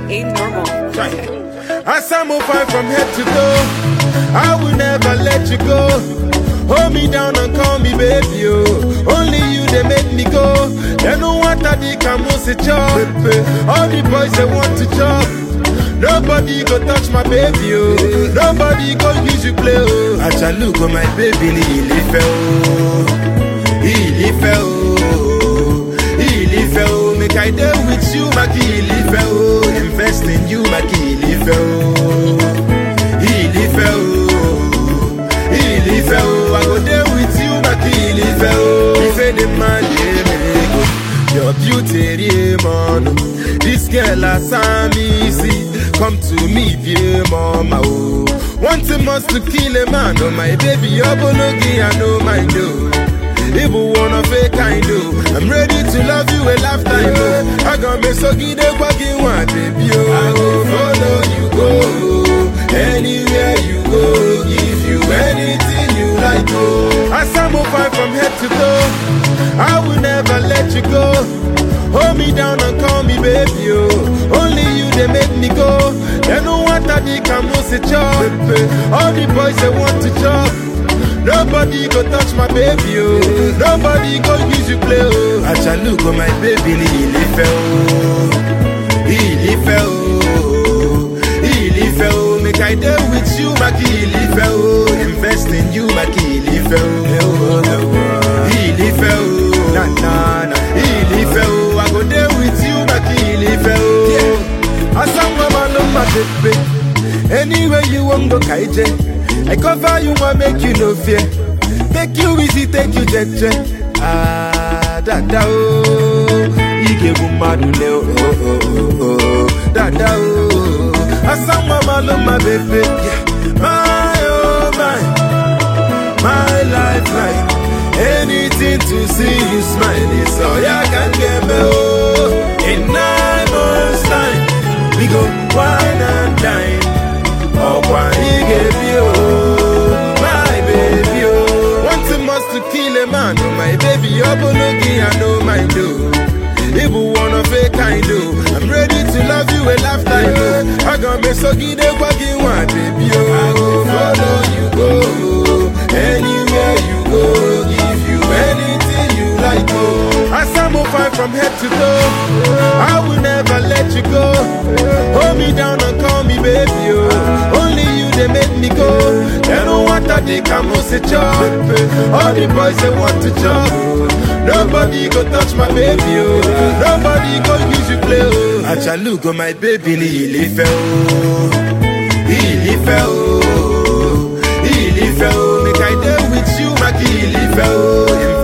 ain't normal. As I move on from head to toe, I will never let you go. Hold me down and call me baby, oh. Only you they make me go. They don't want that they can move it chop. All the boys they want to chop. Nobody go touch my baby, oh. Nobody go use you play, oh. I shall look on my baby, he fell, he fell, he fell. Make I deal with you, my he fell. Invest in you, my he fell, he fell, he fell. I go there with you, my he fell. If any man, your beauty, man. This girl has me see. Come to me, dear mama, oh. One thing must to kill a man, oh my baby, you're bologi, I know my do. Even wanna fake kind do. I'm ready to love you a lifetime, oh. I got me so good at walking one, baby, oh. I go follow you, go. Anywhere you go, give you anything you like, oh. As I move on from head to toe, I will never let you go. Hold me down and call me baby, oh. Only you they make me go. They don't want that they can move it chop. All the boys they want to chop. Nobody go touch my baby, oh. Nobody go use you play, oh. I shall look on my baby, he fell, he fell, he fell. Make I deal with you, my he fell. Invest in you, my he fell, he fell, nah nah nah, he fell. I go there with you, my he fell. I sang mama no my baby. Anywhere you want go kaije. I cover you and make you no fear. Take you easy, take you jet. Ah, da da oh. Ige bumadule oh oh oh oh. Da da oh. I sang mama no my baby. My oh my lifeline. Anything to see you smile is all I can get me oh. In 9 months time, we go wine and dine. Oh, why he gave you, my baby, oh. One thing must to kill a man, oh my baby, you're bologi, I know my do. Even wanna fake I do. I'm ready to love you a lifetime, oh. I got me so good at walking one, baby, oh. I go follow you, go. Anywhere you go, give you anything you like, oh. As I move on from head to toe, I will never let you go. Hold me down and call me baby, oh. Only you they make me go. They don't want that they can move it chop. All the boys they want to chop. Nobody go touch my baby, oh. Nobody go use you play, oh. I shall look on my baby, he fell, he fell, he fell. Make I deal with you, my he fell.